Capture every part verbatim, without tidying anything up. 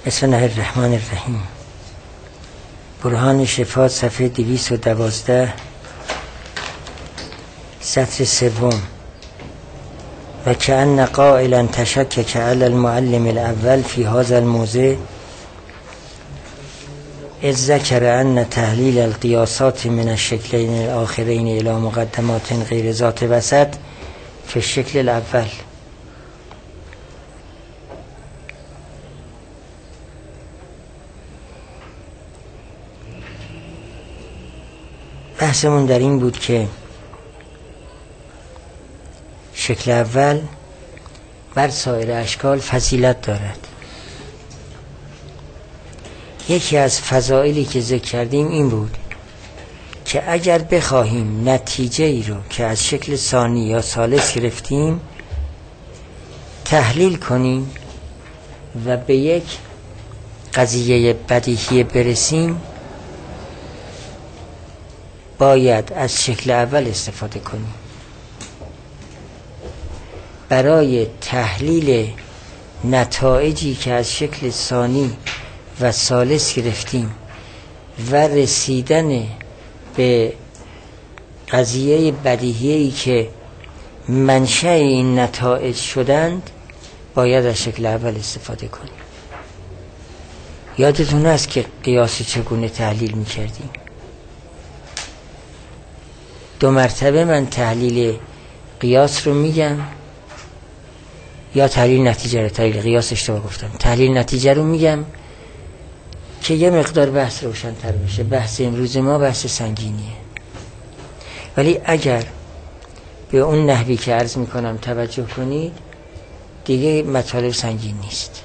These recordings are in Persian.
بسم الله الرحمن الرحیم. برهان شفا صفحه دویست و دوازده سطر سوم. و کأن قائلا تشکک علی المعلم الاول فی هذا الموضع اذ ذکر ان تحلیل القیاسات من الشکلین الاخرین الى مقدمات غیر ذات وسط فی الشکل الاول. بحثمون در این بود که شکل اول بر سایر اشکال فضیلت دارد. یکی از فضائلی که ذکر کردیم این بود که اگر بخواهیم نتیجه ای رو که از شکل ثانی یا ثالث گرفتیم تحلیل کنیم و به یک قضیه بدیهی برسیم، باید از شکل اول استفاده کنیم. برای تحلیل نتایجی که از شکل ثانی و ثالث گرفتیم و رسیدن به قضیه بدیهی‌ای که منشأ این نتایج شدند، باید از شکل اول استفاده کنیم. یادتون هست که قیاس چگونه تحلیل می‌کردیم؟ دو مرتبه من تحلیل قیاس رو میگم یا تحلیل نتیجه رو، تحلیل قیاس اشتباه گفتم، تحلیل نتیجه رو میگم که یه مقدار بحث روشن‌تر بشه. بحث امروز ما بحث سنگینیه، ولی اگر به اون نحوی که عرض میکنم توجه کنید دیگه مطالب سنگین نیست.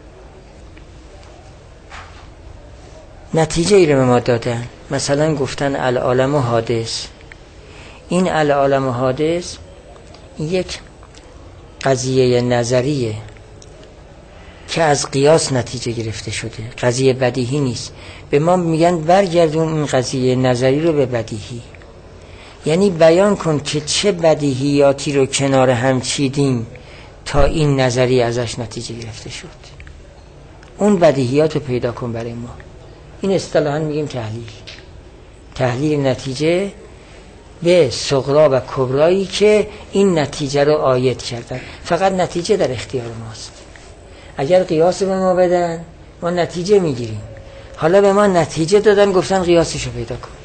نتیجه ای رو به ما دادن، مثلا گفتن العالم حادث. این العالم حادث یک قضیه نظریه که از قیاس نتیجه گرفته شده، قضیه بدیهی نیست. به ما میگن برگردون این قضیه نظری رو به بدیهی، یعنی بیان کن که چه بدیهیاتی رو کنار هم چیدیم تا این نظری ازش نتیجه گرفته شد. اون بدیهیات رو پیدا کن برای ما. این اصطلاحاً میگیم تحلیل. تحلیل نتیجه به صغرا و کبرایی که این نتیجه رو عاید کردن. فقط نتیجه در اختیار ماست. اگر قیاس به ما بدن ما نتیجه میگیریم. حالا به ما نتیجه دادن، گفتن قیاسشو پیدا کن.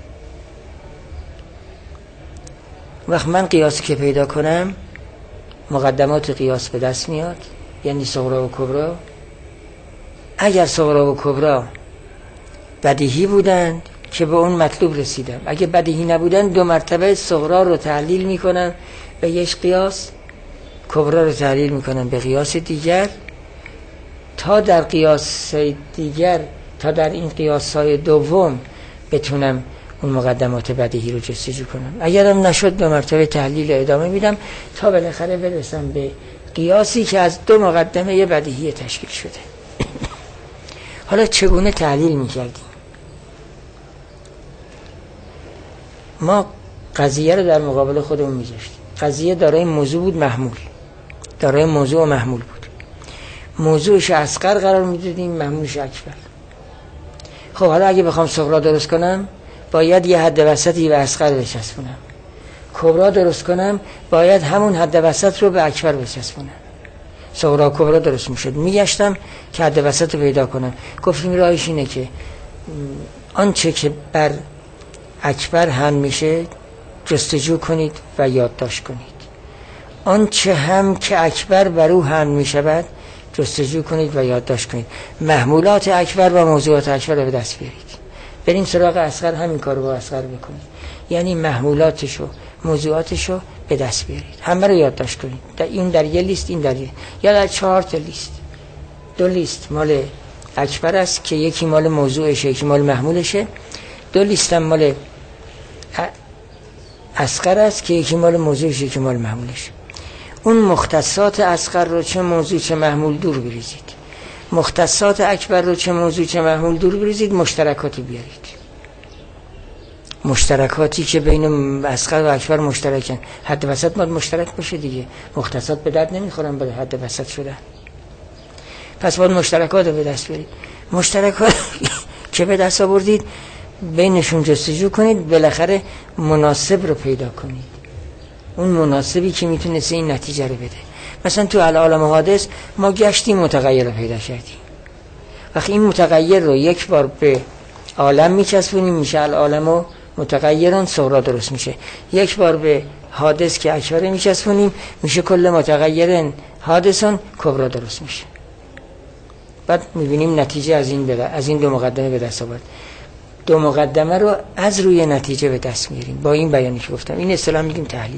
وقت من قیاسی که پیدا کنم مقدمات قیاس به دست میاد، یعنی صغرا و کبرا. اگر صغرا و کبرا بدیهی بودند که به اون مطلوب رسیدم، اگه بدیهی نبودن دو مرتبه صغرا رو تحلیل میکنن به یک قیاس، کبرا رو تحلیل میکنن به قیاس دیگر، تا در قیاس دیگر تا در این قیاس‌های دوم بتونم اون مقدمات بدیهی رو جستجو کنم. اگرم نشد دو مرتبه تحلیل ادامه میدم تا بالاخره برسم به قیاسی که از دو مقدمه بدیهی تشکیل شده. حالا چگونه تحلیل میکردیم؟ ما قضیه رو در مقابل خودمون میذاشتیم. قضیه دارای موضوع بود، محمول. دارای موضوع و محمول بود. موضوعش اصغر قرار میدادیم، محمولش اکبر. خب حالا اگه بخوام صغرا درست کنم باید یه حد وسطی به اصغر بچسبونم. کبرا درست کنم باید همون حد وسط رو به اکبر بچسبونم. صغرا و کبرا درست میشد. میگشتم که حد وسط رو پیدا کنم. گفتیم راهش اینه که آنچه که بر اکبر هم میشه جستجو کنید و یادداشت کنید. آنچه هم که اکبر بر او هم میشود جستجو کنید و یادداشت کنید. محمولات اکبر و موضوعات اکبر رو به دست بیارید. بریم سراغ اصغر، همین کار رو با اصغر بکنید. یعنی محمولاتش و موضوعاتش رو به دست بیارید، همه رو یادداشت کنید. در این در یه لیست، این در یه، یا در چهار تا لیست. دو لیست مال اکبر است که یکی مال موضوعشه یکی مال محمولشه. دو لیست هم مال اصغر است که یکی مال موضوعش یکی مال محمولش. اون مختصات اصغر رو چه موضوع چه محمول دور بریزید. مختصات اکبر رو چه موضوع چه محمول دور بریزید. مشترکاتی بیارید. مشترکاتی که بین اصغر و اکبر مشترکن. حد وسط باید مشترک باشه دیگه. مختصات به درد نمیخورن برای حد وسط شدن. پس باید مشترکات رو به دست برید. مشترکات که به دست آوردید بینشون جستجو کنید، بالاخره مناسب رو پیدا کنید، اون مناسبی که میتونست این نتیجه رو بده. مثلا تو العالم حادث ما گشتیم متغیر رو پیدا کردیم. وقتی این متغیر رو یک بار به عالم میچسبونیم میشه العالم و متغیران صغرا درست میشه. یک بار به حادث که اکبر میچسبونیم میشه کل متغیران حادثان کبرا درست میشه. بعد میبینیم نتیجه از این بلا. از این دو مقدمه به دست آورد. دو مقدمه رو از روی نتیجه به دست میاریم با این بیانی که گفتم. این اصطلاح میگیم تحلیل.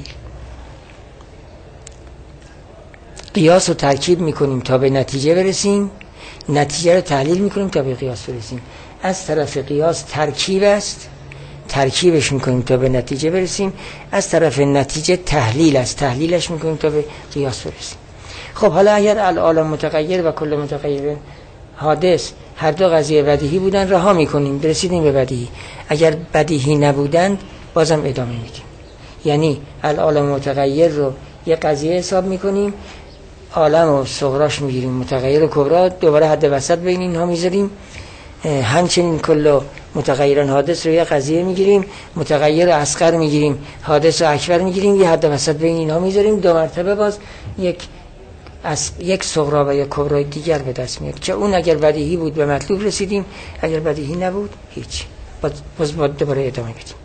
قیاس رو ترکیب میکنیم تا به نتیجه برسیم، نتیجه رو تحلیل میکنیم تا به قیاس برسیم. از طرف قیاس ترکیب است، ترکیبش میکنیم تا به نتیجه برسیم. از طرف نتیجه تحلیل است، تحلیلش میکنیم تا به قیاس برسیم. خب حالا اگر العالم متغیر و کل متغیر حادث هر دو قضیه بدیهی بودن رها میکنیم، برسیدیم به بدیهی. اگر بدیهی نبودند بازم ادامه میدیم. یعنی العالم متغیر رو یه قضیه حساب میکنیم، عالم و صغراش میگیریم، متغیر و کبرا دوباره حد وسط بین اینها میذاریم. همچنین کل متغیران حادث رو یه قضیه میگیریم، متغیر اصغر میگیریم، حادث و اکبر میگیریم، یه حد وسط بین اینها میذاریم. دو مرتبه باز یک از یک صغرا و یک کبرای دیگر به دست میاد که اون اگر بدیهی بود به مطلوب رسیدیم، اگر بدیهی نبود هیچ، باز باید دوباره ادامه بدیم.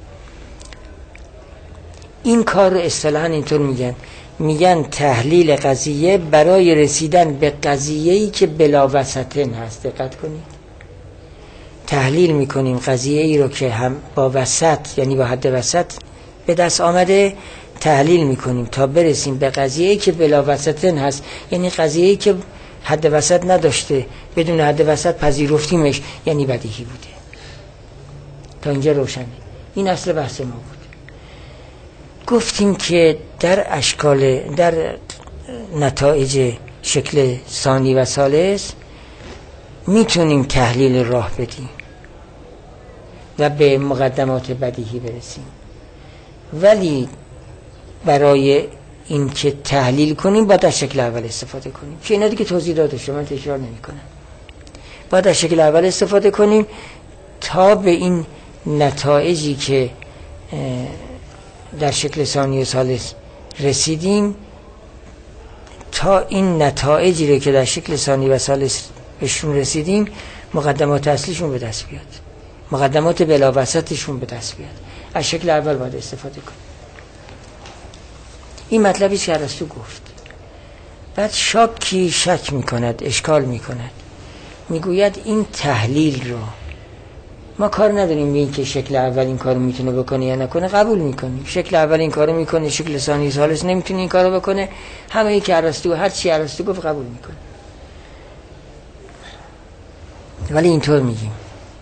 این کار رو اصطلاحاً اینطور میگن، میگن تحلیل قضیه برای رسیدن به قضیه‌ای که بلا وسطن هست. دقت کنید، تحلیل میکنیم قضیه ای رو که هم با وسط یعنی با حد وسط به دست آمده، تحلیل میکنیم تا برسیم به قضیه ای که بلا وسطن هست، یعنی قضیه ای که حد وسط نداشته، بدون حد وسط پذیرفتیمش، یعنی بدیهی بوده. تا اینجا روشنه. این اصل بحث ما بود. گفتیم که در اشکال در نتایج شکل ثانی و ثالث میتونیم تحلیل راه بدیم و به مقدمات بدیهی برسیم، ولی برای این که تحلیل کنیم باید از شکل اول استفاده کنیم که اینا دیگه توضیح داده شد، من تکرار نمی کنم. باید از شکل اول استفاده کنیم تا به این نتایجی که در شکل ثانی و ثالث رسیدیم، تا این نتایجی رو که در شکل ثانی و ثالث بهشون رسیدیم مقدمات اصلیشون به دست بیاد، مقدمات بلا وسطشون به دست بیاد. از شکل اول باید استفاده کنیم. این مطلبی که ارسطو گفت. بعد شاکی شک میکند، اشکال میکند، میگوید این تحلیل رو ما کار نداریم به این که شکل اول این کارو میتونه بکنه یا نکنه، قبول میکنیم. شکل اول این کارو میکنه، شکل ثانی ثالث نمیتونه این کارو بکنه، همه ای که ارسطو هر چی ارسطو گفت قبول میکنه. ولی اینطور میگیم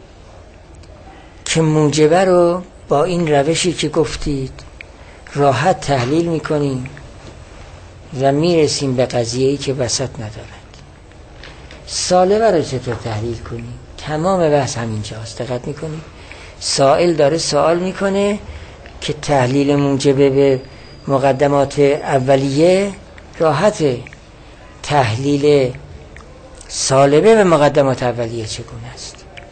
که موجبه رو با این روشی که گفتید راحت تحلیل میکنیم و میرسیم به قضیه‌ای که وسط ندارد. سالبه رو چطور تحلیل کنیم؟ تمام بحث همینجاست. دقت میکنیم سائل داره سوال میکنه که تحلیل موجبه به مقدمات اولیه راحته، تحلیل سالبه به مقدمات اولیه چگونه است؟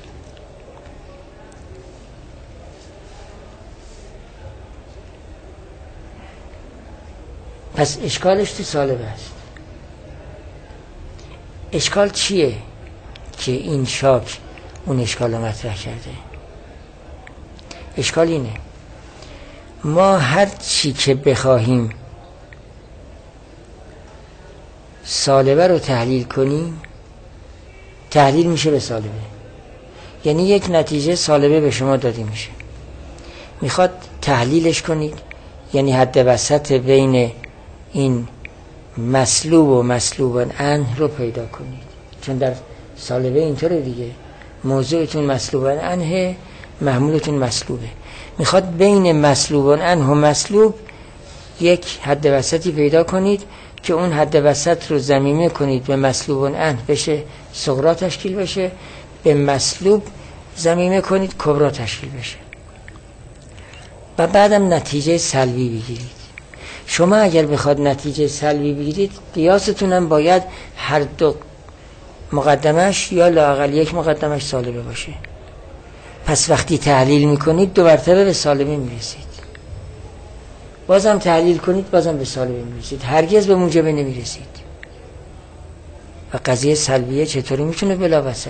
پس اشکالش تو سالبه است. اشکال چیه که این شاک اون اشکال رو مطرح کرده؟ اشکال اینه ما هر چی که بخواهیم سالبه رو تحلیل کنیم، تحلیل میشه به سالبه. یعنی یک نتیجه سالبه به شما داده میشه، میخواد تحلیلش کنید، یعنی حد وسط بین این مسلوب و مسلوب عنه رو پیدا کنید. چون در سالبه اینطوره دیگه، موضوعتون مسلوب عنه، محمولتون مسلوبه. میخواد بین مسلوب عنه و مسلوب یک حد وسطی پیدا کنید که اون حد وسط رو ضمیمه کنید به مسلوب عنه بشه صغرا تشکیل بشه، به مسلوب ضمیمه کنید کبرا تشکیل بشه، و بعدم نتیجه سلبی بگیرید. شما اگر بخواد نتیجه سلبی بگیرید، قیاستون هم باید هر دو مقدمش یا لااقل یک مقدمش سالبه باشه. پس وقتی تحلیل میکنید دو مرتبه به سالبه میرسید، بازم تحلیل کنید بازم به سالبه میرسید، هرگز به موجبه نمیرسید. و قضیه سلبیه چطوری میتونه بلا وسط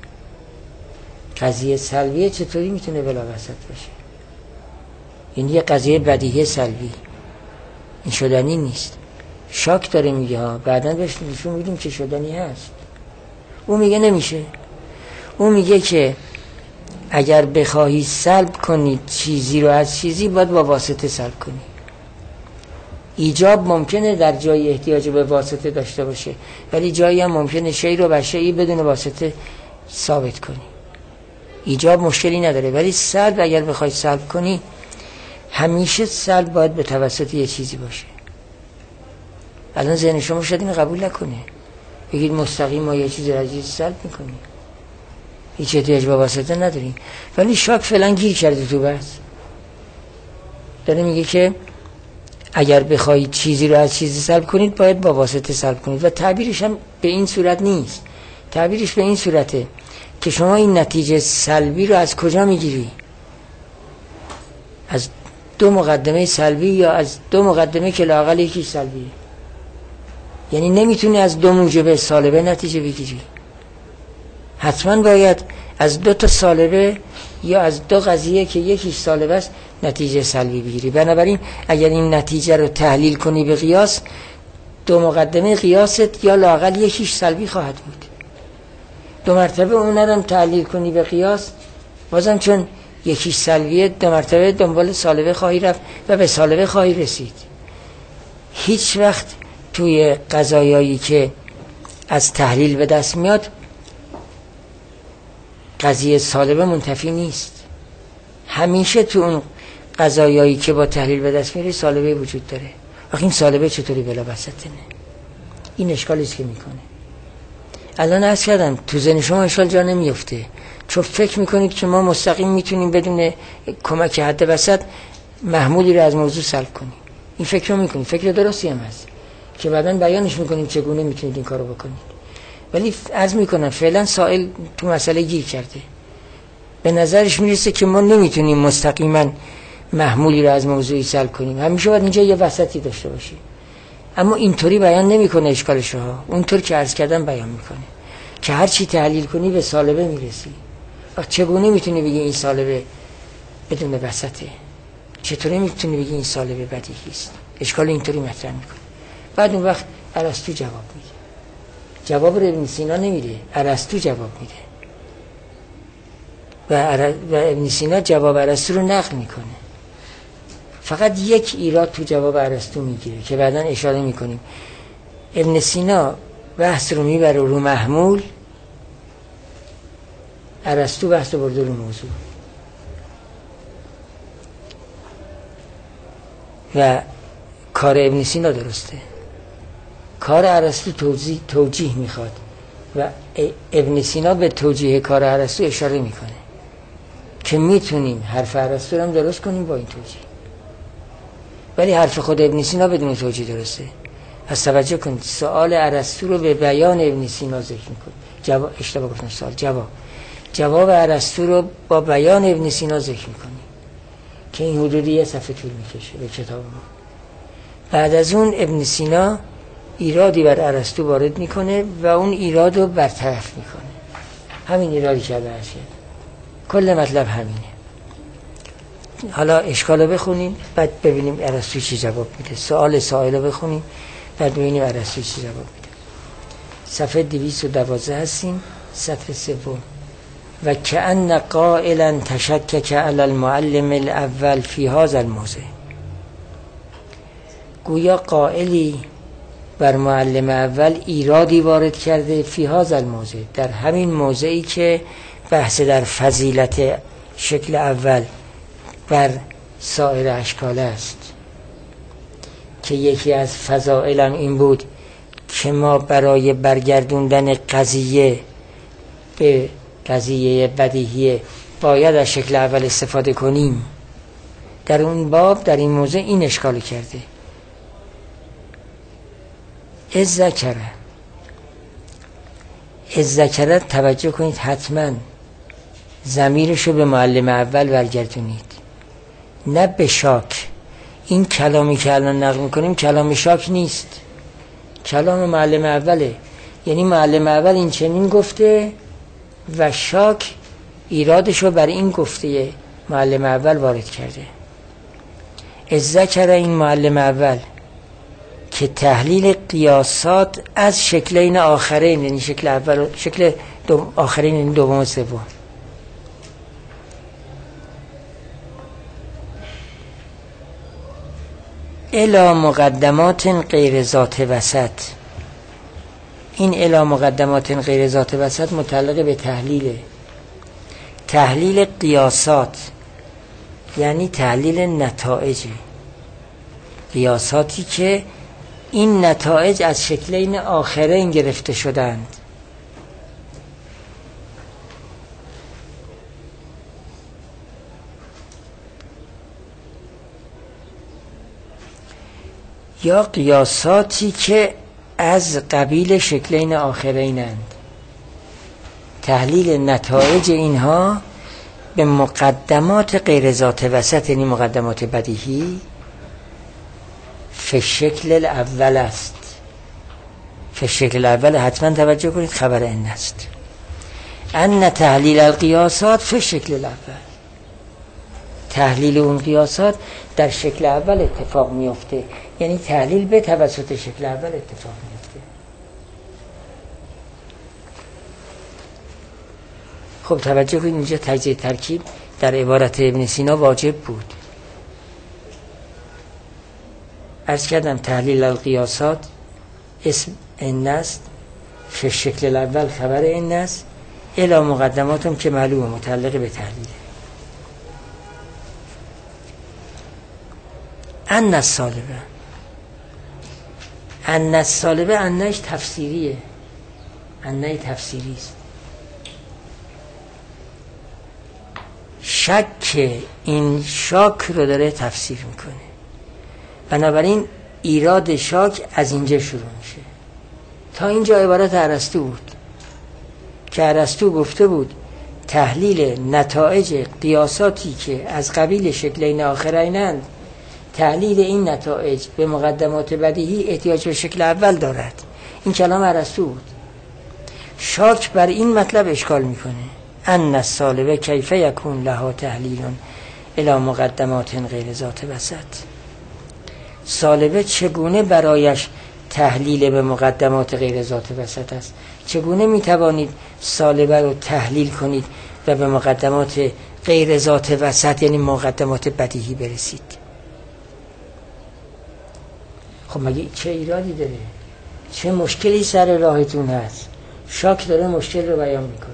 قضیه سلبیه چطوری میتونه بلا وسط باشه؟ این یه قضیه بدیهی سلبی، این شدنی نیست. شاک داره میگه ها، بعداً بهش نشون میدیم که شدنی هست. او میگه نمیشه. او میگه که اگر بخواهی سلب کنید چیزی رو از چیزی، باید با واسطه سلب کنی. ایجاب ممکنه در جای احتیاج به واسطه داشته باشه، ولی جایی هم ممکنه شی رو بر شی'i بدون واسطه ثابت کنی. ایجاب مشکلی نداره، ولی سلب اگر بخوای سلب کنی، همیشه سلب باید به توسط یه چیزی باشه. الان ذهن شما شاید این قبول نکنه، بگید مستقیم ما یه چیزی رو از یه چیزی سلب میکنیم، هیچ احتیاج به واسطه نداریم. ولی شاک فعلا گیر کرده تو بحث، داره میگه که اگر بخواید چیزی رو از چیزی سلب کنید باید با واسطه سلب کنید. و تعبیرش هم به این صورت نیست، تعبیرش به این صورته که شما این نتیجه سلبی رو از کجا میگیری؟ از دو مقدمه سلبی یا از دو مقدمه که لااقل یکی سلبیه. یعنی نمیتونی از دو موجب سالبه نتیجه بگیری، حتما باید از دو تا سالبه یا از دو قضیه که یکیش سالبه است نتیجه سلبی بگیری. بنابراین اگر این نتیجه رو تحلیل کنی به قیاس، دو مقدمه قیاست یا لااقل یکیش سلبی خواهد بود. دو مرتبه اون رو تحلیل کنی به قیاس، بازم چون یکیش سلبیه دو مرتبه دنبال سالبه خواهی رفت و به سالبه خواهی رسید. هیچ وقت توی قضایایی که از تحلیل به دست میاد قضیه سالبه منتفی نیست. همیشه تو اون قضایایی که با تحلیل به دست میره سالبه وجود داره. وقتی این سالبه چطوری بلا وسطه نه؟ این اشکالی است که میکنه. الان عرض کردم تو ذهن شما اشکال جا نمیفته، چون فکر میکنید که ما مستقیم میتونیم بدون کمک حد وسط محمولی رو از موضوع سلب کنیم. این فکر رو میکنید، فکر درستی هم هست که بعداً بیانش میکنیم چگونه میتونید این کارو بکنید. ولی عرض میکنم فعلا سائل تو مسئله گیر کرده، به نظرش میرسه که ما نمیتونیم مستقیما محمولی رو از موضوعی سلب کنیم، همیشه باید اینجا یه وسطی داشته باشیم. اما اینطوری بیان نمیکنه اشکالش رو، اونطور که عرض کردم بیان میکنه که هر چی تحلیل کنی به سالبه میرسی. وقت چگونه میتونی بگی این سالبه بدون وسطه؟ چطوری میتونی بگی این سالبه بدیهی است؟ اشکال اینطوری مطرح میکنه. بعد اون وقت ارسطو جواب میده، جواب رو ابن سینا نمیده، ارسطو جواب میده و, ار... و ابن سینا جواب ارسطو رو نقل میکنه. فقط یک ایراد تو جواب ارسطو میگیره که بعداً اشاره میکنیم. ابن سینا بحث رو میبره رو محمول، ارسطو بحث رو برده رو موضوع. و کار ابن سینا درسته، کار ارسطو توجیه توجیه میخواد و ابن سینا به توجیه کار ارسطو اشاره میکنه که میتونیم حرف ارسطو رو هم درست کنیم با این توجیه، ولی حرف خود ابن سینا بدون توجیه درسته. پس توجه کنید، سوال ارسطو رو به بیان ابن سینا ذکر میکنه، جواب اشتباه گفتم، سوال جواب جواب ارسطو رو با بیان ابن سینا ذکر میکنیم که این حدودی یه صفحه طول میکشه به کتاب ما. بعد از اون ابن سینا ایرادی بر ارسطو وارد میکنه و اون ایراد رو برطرف میکنه. همین ایرادی که عرض شد، کل مطلب همینه. حالا اشکال رو بخونیم بعد ببینیم ارسطو چی جواب میده. سوال سائل رو بخونیم بعد ببینیم ارسطو چی جواب میده. صفحه دویست و دوازده هستیم، سطر سوم. و کأن قائلا تشکک علی المعلم الاول فی هذا الموضع. گویا قائلی بر معلم اول ایرادی وارد کرده فی هذا الموضع، در همین موضعی که بحث در فضیلت شکل اول بر سایر اشکال است، که یکی از فضائل این بود که ما برای برگردوندن قضیه به قضیه بدیهی باید از شکل اول استفاده کنیم. در اون باب در این موضوع این اشکال کرده. از ذکره الذکر توجه کنید حتما ضمیرشو به معلم اول برگردونید، نه به شاک. این کلامی که الان نقل میکنیم کلام شاک نیست، کلام معلم اوله. یعنی معلم اول این چنین گفته و شاک ایرادشو بر این گفته معلم اول وارد کرده. الذکر این معلم اول که تحلیل قیاسات از شکلین آخرین، یعنی شکل اول و شکل دو آخرین، یعنی دوم و سوم. الی مقدمات غیر ذات وسط، این الی مقدمات غیر ذات وسط متعلق به تحلیل تحلیل قیاسات، یعنی تحلیل نتایج قیاساتی که این نتایج از شکلین آخرین گرفته شدند. یا قیاساتی که از قبیل شکلین آخرینند. تحلیل نتایج اینها به مقدمات غیر ذات وسط، یعنی مقدمات بدیهی، فی شکل الاول است. فی شکل الاول حتما توجه کنید، خبر این است ان تحلیل القیاسات فی شکل الاول، تحلیل اون قیاسات در شکل اول اتفاق میفته، یعنی تحلیل به توسط شکل اول اتفاق میفته. خب توجه کنید، اینجا تجزیه ترکیب در عبارت ابن سینا واجب بود. عرض کردم تحلیل القیاسات اسم این است، فی شکل الاول خبر این است، الی مقدماتم که معلومه متعلق به تحلیله. ان السالبه، ان السالبه انش تفسیریه، انه تفسیری است. شک این شاک رو داره تفسیر میکنه، بنابراین ایراد شاک از اینجا شروع میشه. تا اینجا عبارت ارسطو بود که ارسطو گفته بود تحلیل نتایج قیاساتی که از قبیل شکلین آخرینند، تحلیل این نتایج به مقدمات بدیهی احتیاج به شکل اول دارد. این کلام ارسطو بود. شاک بر این مطلب اشکال میکنه، ان السالبه کیف یکون لها تحلیل الی مقدمات غیر ذات وسط. سالبه چگونه برایش تحلیل به مقدمات غیر ذات وسط است؟ چگونه میتوانید سالبه رو تحلیل کنید و به مقدمات غیر ذات وسط، یعنی مقدمات بدیهی برسید؟ خب مگه چه ایرادی داره؟ چه مشکلی سر راهتون هست؟ شاک داره مشکل رو بیان میکنه.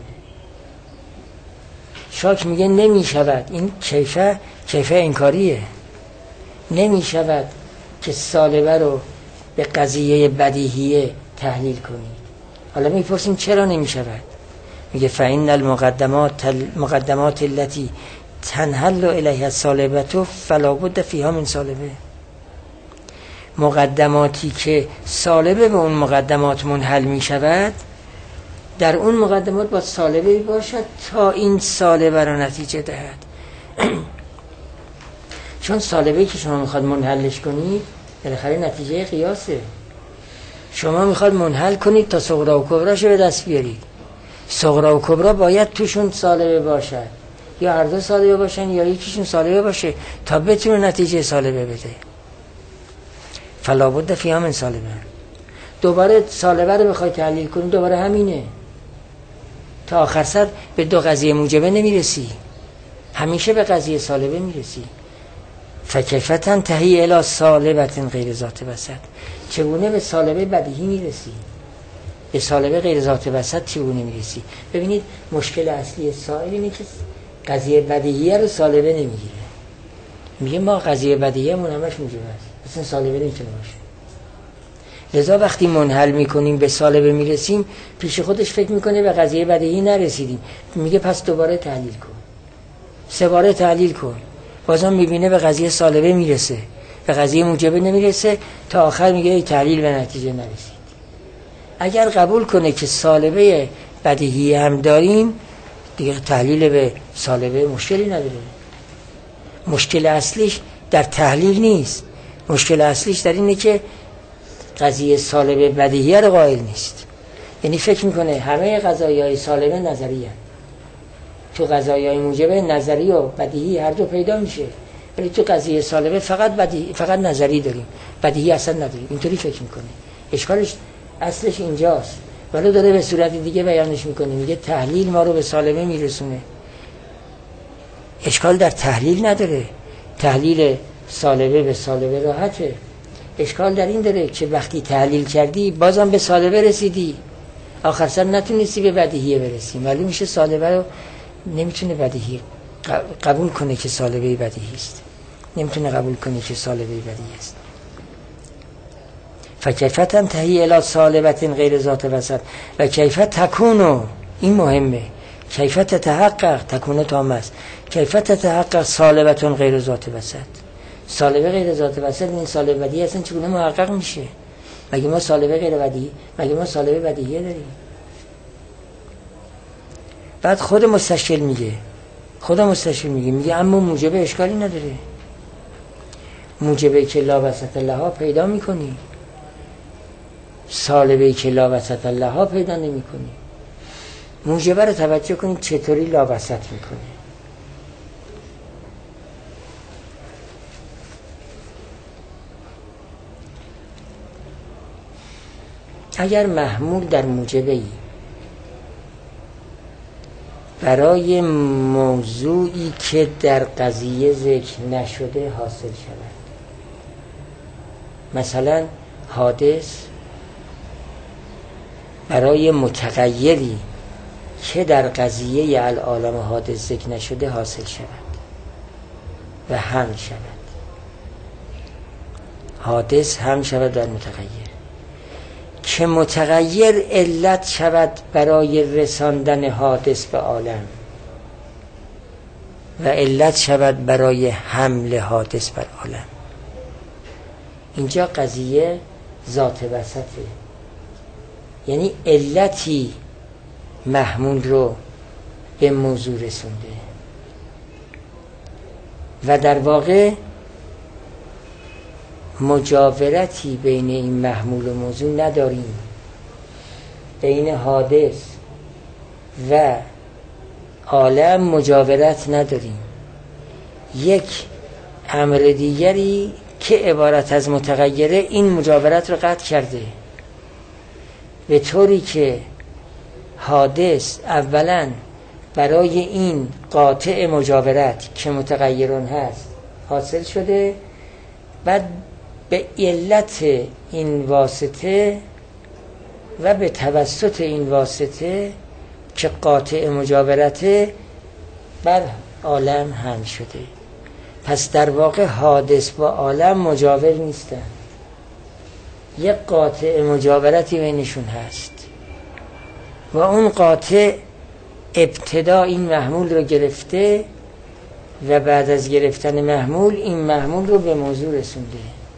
شاک میگه نمیشود، این کیفه کیفه انکاریه، نمیشود که سالبه رو به قضیه بدیهیه تحلیل کنید. حالا میپرسیم چرا نمیشود؟ میگه فإن المقدمات المقدمات التي تنحل الیها السالبه فلا بد فیها من سالبه. مقدماتی که سالبه به اون مقدمات منحل میشود، در اون مقدمات با سالبه باشد تا این سالبه را نتیجه دهد. چون سالبه که شما میخواد منحلش کنید بالاخره نتیجه قیاسه. شما میخواد منحل کنید تا صغرا و کبراشو به دست بیارید. صغرا و کبرا باید توشون سالبه باشد، یا هر دو سالبه باشن یا یکیشون سالبه باشه تا بتونه نتیجه سالبه بده. فلا بد فیها من سالبه. دوباره سالبه رو بخوای تحلیل کنید دوباره همینه، تا آخر سر به دو قضیه موجبه نمیرسی، همیشه به قضیه سالبه میرسی. فکیفتن تهی الی سالبتن غیر ذات وسط. چگونه به سالبه بدیهی میرسی؟ به سالبه غیر ذات وسط چگونه میرسی؟ ببینید مشکل اصلی سائل اینه که قضیه بدیهی رو سالبه نمیگیره. میگه ما قضیه بدیهیمون همش موجبه است، اصلا سالبه نمیتونه باشه. لذا وقتی منحل میکنیم به سالبه میرسیم، پیش خودش فکر میکنه به قضیه بدیهی نرسیدیم، میگه پس دوباره تحلیل کن، سه باره تحلیل کن، بازم میبینه به قضیه سالبه میرسه، به قضیه موجبه نمیرسه، تا آخر میگه ای تحلیل به نتیجه نرسید. اگر قبول کنه که سالبه بدیهی هم داریم دیگه تحلیل به سالبه مشکلی نداره. مشکل اصلیش در تحلیل نیست، مشکل اصلیش در اینه که قضیه سالبه بدیهی رو قائل نیست. یعنی فکر میکنه همه قضایای سالبه نظریه، تو قضایای موجبه نظری و بدیهی هر دو پیدا میشه، ولی تو قضیه سالبه فقط بدیهی، فقط نظری داریم، بدیهی اصلا نداریم. اینطوری فکر میکنه. اشکالش اصلش اینجاست، ولی داره به صورت دیگه بیانش میکنه، میگه تحلیل ما رو به سالبه میرسونه. اشکال در تحلیل نداره، تحلیل سالبه به سالبه راحته. اشکال در این داره که وقتی تحلیل کردی بازم به سالبه رسیدی، آخر سر نتونستی به بدیهی برسی. معلوم میشه سالبه رو نمیتونه بدیهی قبول کنه که سالبه بدیهی است، نمیتونه قبول کنه که سالبه بدیهی است. فکیفت تنتهی الی سالبت غیر ذات وسط و کیفت تکونو، این مهمه، کیفت تحقق تکونه تام است، کیفت تحقق سالبت غیر ذات وسط. سالبه غیر ذات وسط، این سالبه بدیهی اصلا چگونه محقق میشه؟ مگه ما سالبه غیر بدیهی، مگه ما سالبه بدیهی داریم؟ بعد خود مستشکل میگه، خود مستشکل میگه میگه اما موجبه اشکالی نداره، موجبه که لا وسط لها پیدا میکنی، سالبه که لا وسط لها پیدا نمی کنی. موجبه رو توجه کنید چطوری لا وسط میکنه. اگر محمول در موجبه ای برای موضوعی که در قضیه ذکر نشده حاصل شود، مثلا حادث برای متغیری که در قضیه العالم حادث ذکر نشده حاصل شود و هم شود، حادث هم شود در متغیر، که متغیر علت شود برای رساندن حادث به عالم و علت شود برای حمل حادث بر عالم. اینجا قضیه ذات وسطه، یعنی علتی محمول رو به موضوع رسونده و در واقع مجاورتی بین این محمول و موضوع نداریم، بین حادث و عالم مجاورت نداریم. یک امر دیگری که عبارت از متغیره این مجاورت رو قطع کرده، به طوری که حادث اولا برای این قاطع مجاورت که متغیرون هست حاصل شده، بعد به علت این واسطه و به توسط این واسطه که قاطع مجاورته بر عالم هم شده. پس در واقع حادث با عالم مجاور نیستن، یک قاطع مجاورتی بینشون هست و اون قاطع ابتدا این محمول رو گرفته و بعد از گرفتن محمول این محمول رو به موضوع رسونده.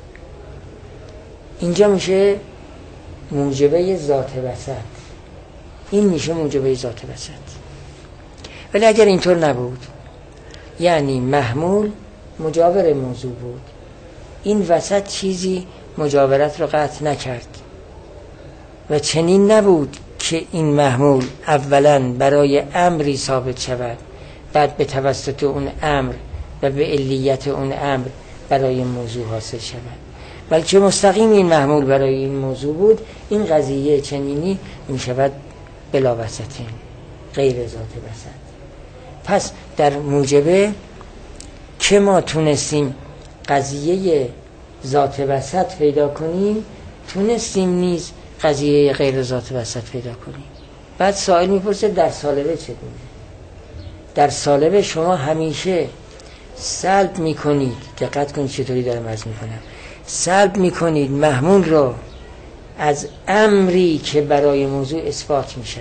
اینجا میشه موجبه ذات وسط، این میشه موجبه ذات وسط. ولی اگر اینطور نبود، یعنی محمول مجاور موضوع بود، این وسط چیزی مجاورت رو قطع نکرد و چنین نبود که این محمول اولا برای امری ثابت شود، بعد به توسط اون امر و به علیت اون امر برای موضوع حاصل شود، بلکه مستقیم این محمول برای این موضوع بود. این قضیه چنینی می شود بلا وسطین، غیر ذات وسط. پس در موجبه که ما تونستیم قضیه ذات وسط پیدا کنیم، تونستیم نیز قضیه غیر ذات وسط پیدا کنیم. بعد سائل میپرسه در سالبه چگونه؟ در سالبه شما همیشه سلب میکنید، دقت کنید چطوری دارم عرض میکنم، سلب میکنید محمول رو از امری که برای موضوع اثبات میشود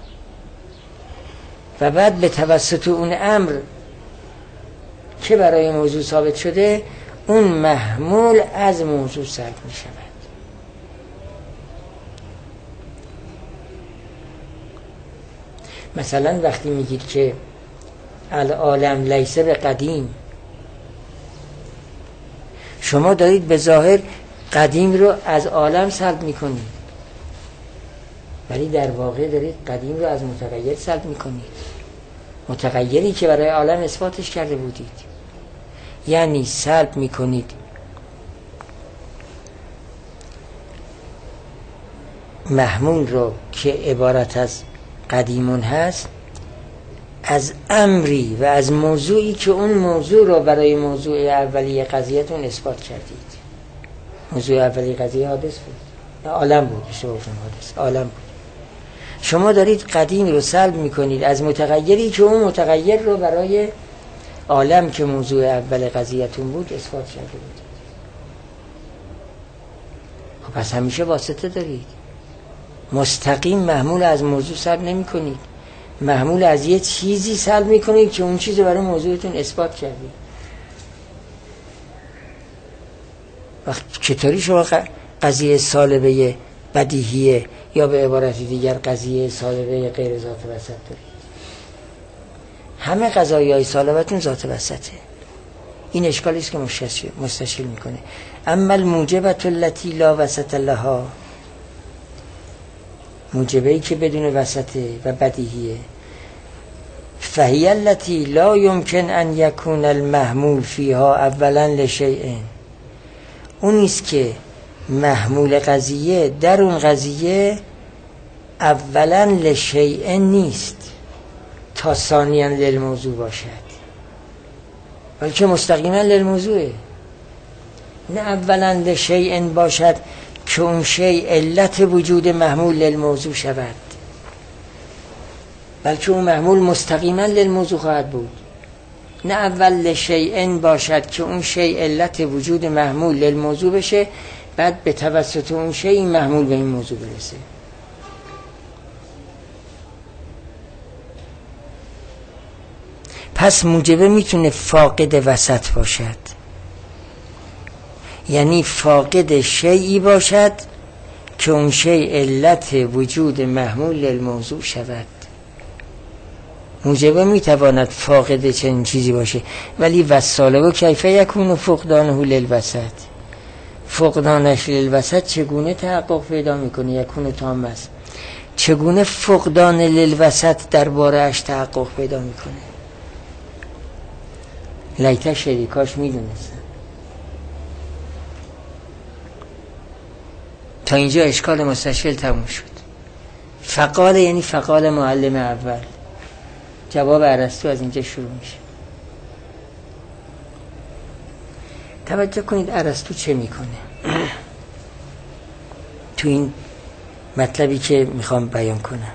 و بعد به توسط اون امر که برای موضوع ثابت شده اون محمول از موضوع سلب میشود. مثلا وقتی میگید که العالم لیس به قدیم، شما دارید به ظاهر قدیم رو از عالم سلب میکنید، ولی در واقع دارید قدیم رو از متغیر سلب میکنید، متغیری که برای عالم اثباتش کرده بودید. یعنی سلب میکنید محمول رو که عبارت از قدیمون هست از امری و از موضوعی که اون موضوع رو برای موضوع اولیه قضیهتون اثبات کردید. موضوع اولیه قضیه حادث بود، عالم بود، شما حادث عالم بود. شما دارید قدیم رو سلب میکنید از متغیری که اون متغیر رو برای عالم که موضوع اول قضیهتون بود اثبات کرده بود. خب پس همیشه واسطه دارید. مستقیم محمول از موضوع سلب نمی کنید، محمول از یه چیزی سلب می کنید که اون چیز رو برای موضوعتون اثبات کردید. وقت چطوری شما قضیه سالبه بدیهیه یا به عبارت دیگر قضیه سالبه غیر ذات وسط دارید؟ همه قضایی های سالبتون ذات وسطه. این اشکالی است که مستشکل میکنه. اما الموجبت التي لا وسط لها، موجبه‌ای که بدون وسطه و بدیهیه، فهی التي لا يمكن ان يكون المحمول فيها اولا لشیء، اون است که محمول قضیه در اون قضیه اولا لشیء نیست تا ثانیاً للموضوع باشد، بلکه مستقیما للموضوعه. نه اولا لشیء باشد که اون شیء علت وجود محمول للموضوع شود، بلکه اون محمول مستقیما للموضوع خواهد بود. نه اول لشیء باشد که اون شیء علت وجود محمول للموضوع بشه، بعد به توسط اون شیء این محمول به این موضوع برسه. پس موجبه میتونه فاقد وسط باشد، یعنی فاقد شیئی باشد که اون شیء علت وجود محمول للموضوع شود. موجبه میتواند فاقد چنین چیزی باشه، ولی وسالبه کیفه یکون فقدانه للوسط، فقدانش للوسط چگونه تحقق پیدا میکنه؟ یکون تام است. چگونه فقدان للوسط درباره اش تحقق پیدا میکنه؟ لیت شریکاش میدونستن. تا اینجا اشکال مستشکل تموم شد. فقال یعنی فقال معلم اول، جواب ارسطو از اینجا شروع میشه. توجه کنید ارسطو چه میکنه تو این مطلبی که میخوام بیان کنم.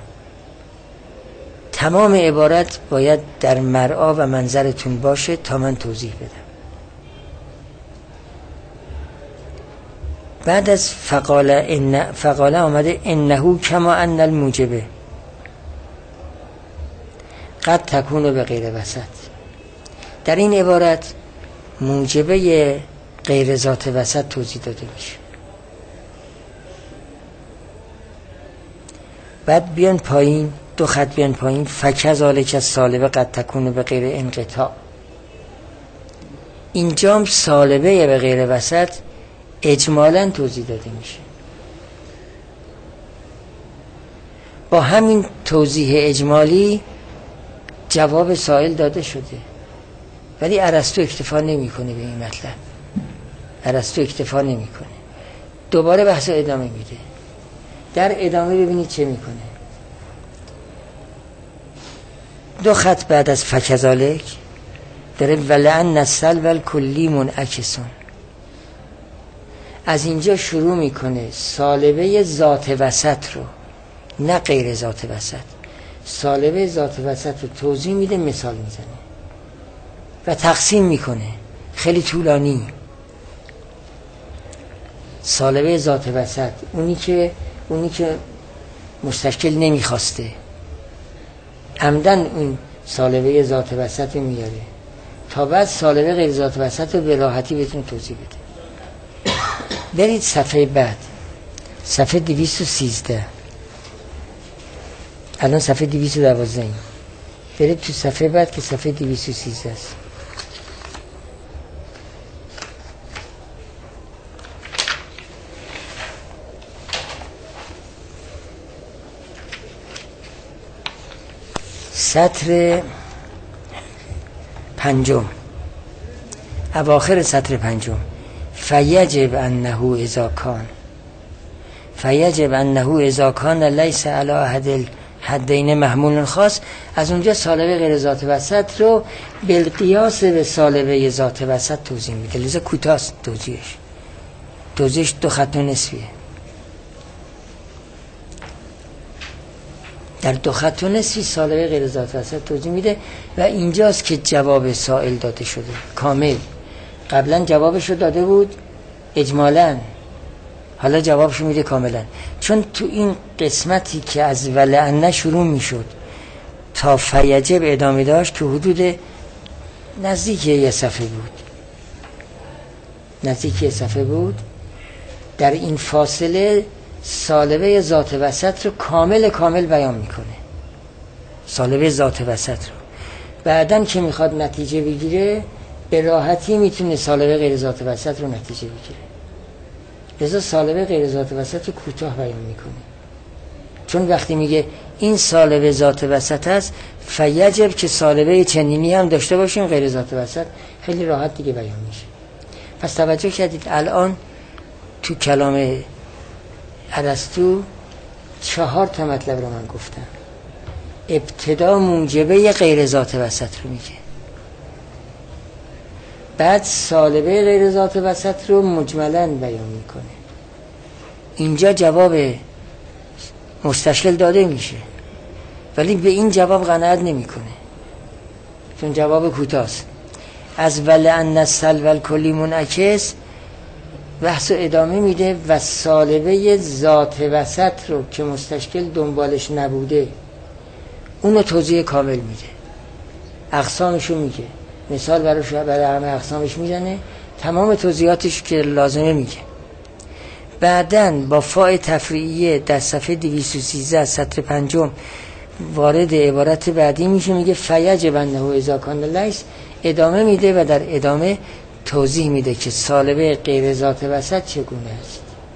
تمام عبارت باید در مرعا و منظرتون باشه تا من توضیح بدم. بعد از فقال ان فقال آمده انه کما ان الموجبه قد تکون به غیر وسط. در این عبارت موجبه غیر ذات وسط توضیح داده میشه. بعد بیان پایین، دو خط بیان پایین، فکذالک السالبه قد تکون به غیر انقطاع. اینجام سالبه به غیر وسط اجمالاً توضیح داده میشه. با همین توضیح اجمالی جواب سائل داده شده، ولی ارسطو اکتفا نمیکنه به این مطلب. ارسطو اکتفا نمیکنه، دوباره بحث ادامه میده. در ادامه ببینید چه میکنه. دو خط بعد از فکذالک داره ولعن السلب الکلی منعکسون. از اینجا شروع میکنه سالبه ذات وسط رو، نه غیر ذات وسط. سالبه ذات وسط رو توضیح میده، مثال میزنه و تقسیم میکنه، خیلی طولانی. سالبه ذات وسط اونی که اونی که مستشکل نمیخواسته عمدن اون سالبه ذات وسط رو میاره تا بعد سالبه غیر ذات وسط رو به راحتی بتونه توضیح بده. برید صفحه بعد، صفحه دویست و سیزده. الان صفحه دویست و دوازده ایم، برید تو صفحه بعد که صفحه دویست و سیزده است. سطر پنجم، اواخر سطر پنجم، فیجب انه اذا کان فیجب انه اذا کان لیس علی احد حدین محمول خاص. از اونجا سالبه غیر ذات وسط رو بالقیاس به سالبه ذات وسط توضیح میده. لذا کوتاست توضیحش، توضیحش دو خط و نصفیه. در دو خط و نصفی سالبه غیر ذات وسط توضیح میده و اینجاست که جواب سائل داده شده کامل. قبلا جوابش رو داده بود اجمالاً، حالا جوابشو میده کاملا. چون تو این قسمتی که از ولعنه شروع میشد تا فیجب ادامه داشت که حدود نزدیک یه صفحه بود نزدیک یه صفحه بود در این فاصله سالبه ذات وسط رو کامل کامل بیان میکنه، سالبه ذات وسط رو. بعدن که میخواد نتیجه بگیره به راحتی میتونه سالبه غیر ذات وسط رو نتیجه بگیره. لذا سالبه غیر ذات وسط رو کوتاه بیان میکنه، چون وقتی میگه این سالبه ذات وسط است فیجب که سالبه چنینی هم داشته باشیم غیر ذات وسط، خیلی راحت دیگه بیان میشه. پس توجه کردید الان تو کلام ارسطو چهار تا مطلب رو من گفتم. ابتدا موجبه غیر ذات وسط رو میگه، بعد سالبه غیر ذات وسط رو مجملاً بیان میکنه. اینجا جواب مستشکل داده میشه ولی به این جواب قناعت نمیکنه چون جواب کوتاست. از ولعن السلب الکلی منعکس بحث و ادامه میده و سالبه ذات وسط رو که مستشکل دنبالش نبوده اونو توضیح کامل میده، اقسامشو میگه، مثال براش برای همه اقسامش میزنه، تمام توضیحاتش که لازمه میگه. بعدن با فاء تفریعیه در صفحه دویست و سیزده سطر پنجم وارد عبارت بعدی میشه، میگه فیجب انه اذا کان لیس، ادامه میده و در ادامه توضیح میده که سالبه غیر ذات وسط چگونه است.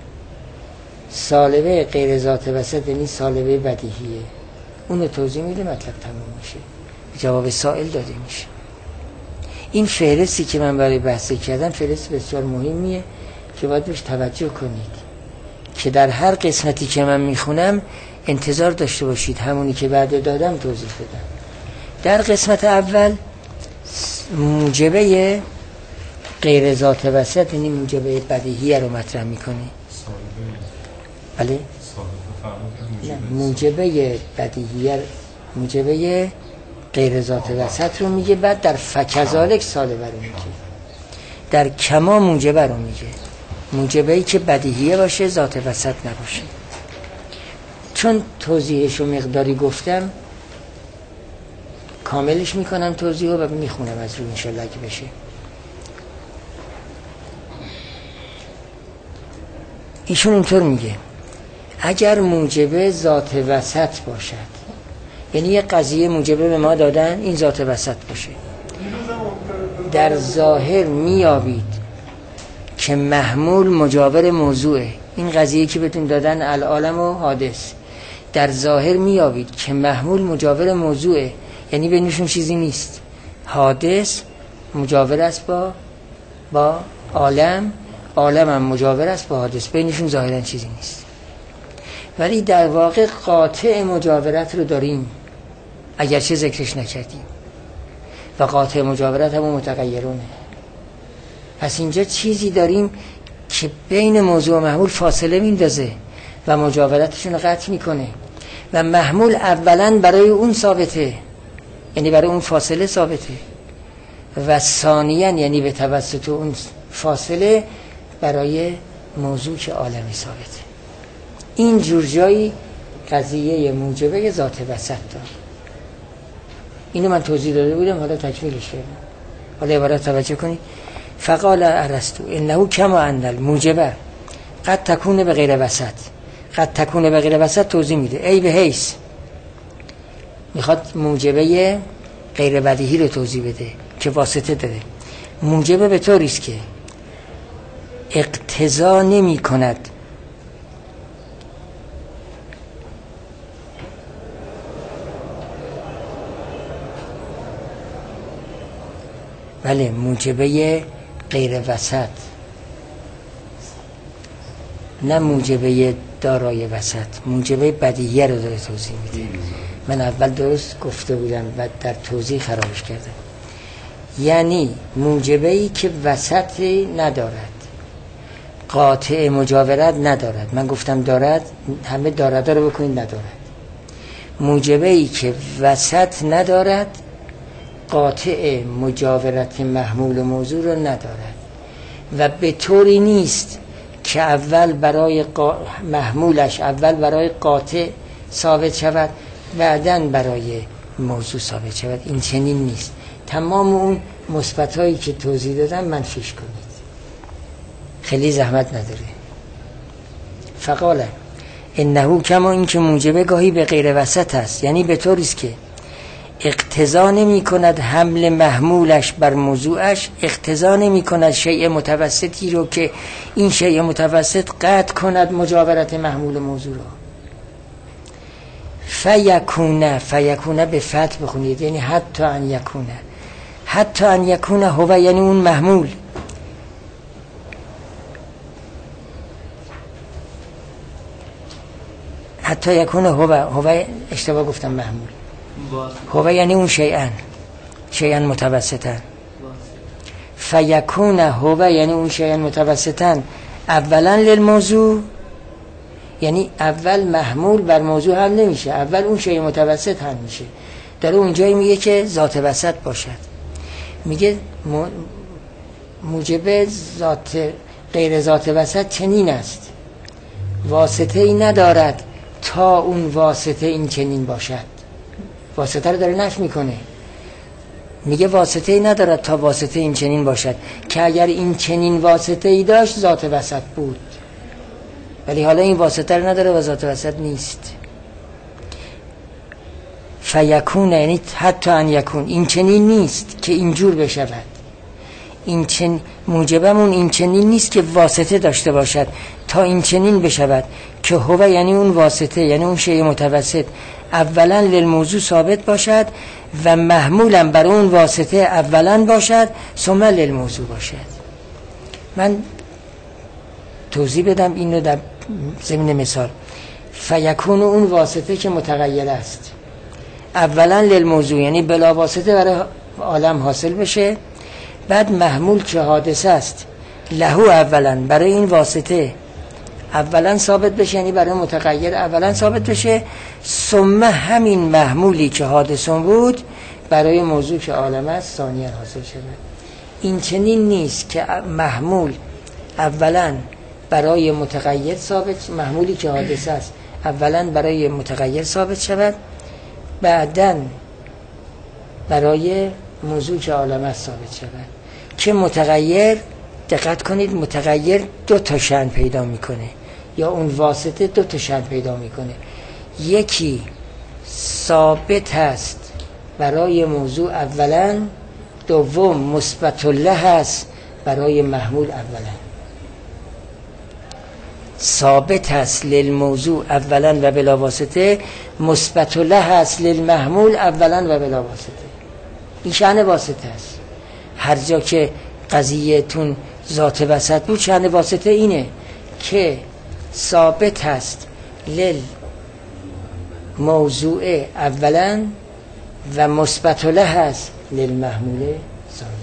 سالبه غیر ذات وسط یعنی سالبه بدیهیه، اونو توضیح میده، مطلب تمام میشه، جواب سائل داده میشه. این فهرستی که من برای بحث کردم فهرست بسیار مهمیه که باید بهش توجه کنید که در هر قسمتی که من میخونم انتظار داشته باشید همونی که بعد دادم توضیح بدم. در قسمت اول موجبه غیر ذات وسط یعنی موجبه بدیهیه رو مطرح میکنی. بله؟ موجبه بدیهیه، موجبه غیر ذات وسط رو میگه، بعد در فکذالک سالبه رو میگه، در کما موجبه رو میگه، موجبه‌ای که بدیهیه باشه ذات وسط نباشه. چون توضیحش رو مقداری گفتم کاملش میکنم توضیح رو و میخونم از رو انشالله اگه بشه. ایشون اینطور میگه اگر موجبه ذات وسط باشد، یعنی یه قضیه موجبه به ما دادن این ذات وسط باشه، در ظاهر میابید که محمول مجاور موضوعه، این قضیه که بهتون دادن العالم و حادث، در ظاهر میابید که محمول مجاور موضوعه، یعنی بینشون چیزی نیست، حادث مجاور است با با عالم، عالم هم مجاور است با حادث، بینشون ظاهرا چیزی نیست، ولی در واقع قاطع مجاورت رو داریم اگرچه ذکرش نکردیم و قاطع مجاورت هم متغیرونه. پس اینجا چیزی داریم که بین موضوع و محمول فاصله میندازه و مجاورتشون رو قطع میکنه و محمول اولا برای اون ثابته، یعنی برای اون فاصله ثابته، و ثانیاً یعنی به توسط اون فاصله برای موضوع که عالمی ثابته. این جور جایی قضیه موجبه ذات وسط داره. اینو من توضیح داده بودم، حالا تکمیلش کردم. حالا عبارت توجه کنید. فقال ارسطو انه کما ان الموجبه قد تکون به غیر وسط، قد تکون به غیر وسط توضیح میده ای به حیث میخواد موجبه غیر بدیهی رو توضیح بده که واسطه داره. موجبه به طوری است که اقتضا نمی کند بله موجبه غیر وسط، نه موجبه دارای وسط، موجبه بدیهی رو داره توضیح میده. من اول درست گفته بودم و در توضیح خرابش کردم. یعنی موجبه ای که وسط ندارد، قاطع مجاورت ندارد. من گفتم دارد، همه دارد رو بکنید ندارد. موجبه ای که وسط ندارد، قاطع مجاورت محمول موضوع رو ندارد و به طوری نیست که اول برای قا... محمولش اول برای قاطع ثابت شود بعداً برای موضوع ثابت شود. این چنین نیست. تمام اون مثبتایی که توضیح دادم منفیش کنید، خیلی زحمت نداره. فقاله انه کما این که موجبه گاهی به غیر وسط است، یعنی به طوری است که اقتضا نمی کند حمل محمولش بر موضوعش، اقتضا نمی کند شیء متوسطی رو که این شیء متوسط قطع کند مجاورت محمول موضوع رو. فیکونه، فیکونه به فتح بخونید، یعنی حتی ان یکونه، حتی ان یکونه هو، یعنی اون محمول. حتی یکونه هو، هو اشتباه گفتم محمول، هو یعنی اون شیئن، شیئن متوسطن. فیکونه هو یعنی اون شیئن متوسطن اولا للموضوع، یعنی اول محمول بر موضوع هم نمیشه، اول اون شیء متوسط هم میشه. داره اونجایی میگه که ذات وسط باشد. میگه موجب ذات غیر ذات وسط چنین است، واسطه ای ندارد تا اون واسطه این چنین باشد. واسطه رو داره نفی میکنه، میگه واسطه ای ندارد تا واسطه این چنین باشد، که اگر این چنین واسطه ای داشت ذات وسط بود، ولی حالا این واسطه رو نداره و ذات وسط نیست. فیکون یعنی حتی ان یکون، این چنین نیست که اینجور بشود. این چن موجبمون این چنین نیست که واسطه داشته باشد تا این چنین بشود که هو یعنی اون واسطه، یعنی اون شیء متوسط اولا للموضوع ثابت باشد و محمولا بر اون واسطه اولا باشد ثم للموضوع باشد. من توضیح بدم اینو در ضمن مثال. فیکون اون واسطه که متغیر است اولا للموضوع، یعنی بلا واسطه برای عالم حاصل بشه، بعد محمول که حادثه است لهو اولا برای این واسطه اولا ثابت بشه، یعنی برای متغیر اولا ثابت بشه، ثم همین محمولی که حادثون بود برای موضوع که عالم است ثانیاً حاصل شده. این چنین نیست که محمول اولا برای متغیر ثابت، محمولی که حادثه است اولا برای متغیر ثابت شود بعداً برای موضوع که عالم است ثابت شود. که متغیر، دقت کنید، متغیر دو تا شأن پیدا میکنه، یا اون واسطه دو تا شأن پیدا میکنه. یکی ثابت است برای موضوع اولا، دوم مثبت له است برای محمول اولا. ثابت است للموضوع اولا و بلا واسطه، مثبت له است للمحمول اولا و بلا واسطه. این شأن واسطه است. هر جا که قضیه‌تون ذات وسط بود شأن واسطه اینه که ثابت است للموضوع اولا و مثبت له است للمحمول ثانیا.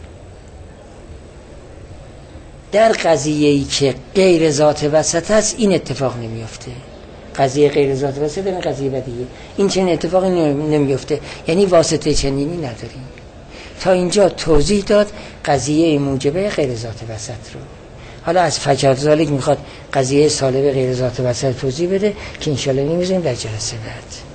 در قضیه‌ای که غیر ذات وسط است این اتفاق نمیفته. قضیه غیر ذات وسط این قضیه بدیه، این چنین اتفاقی نمیفته، یعنی واسطه چنینی نداریم. تا اینجا توضیح داد قضیه موجبه غیر ذات وسط رو. حالا از فجر ذالک میخواد قضیه سالب غیر ذات وسط توضیح بده که انشالله می‌بینیم در جلسه بعد.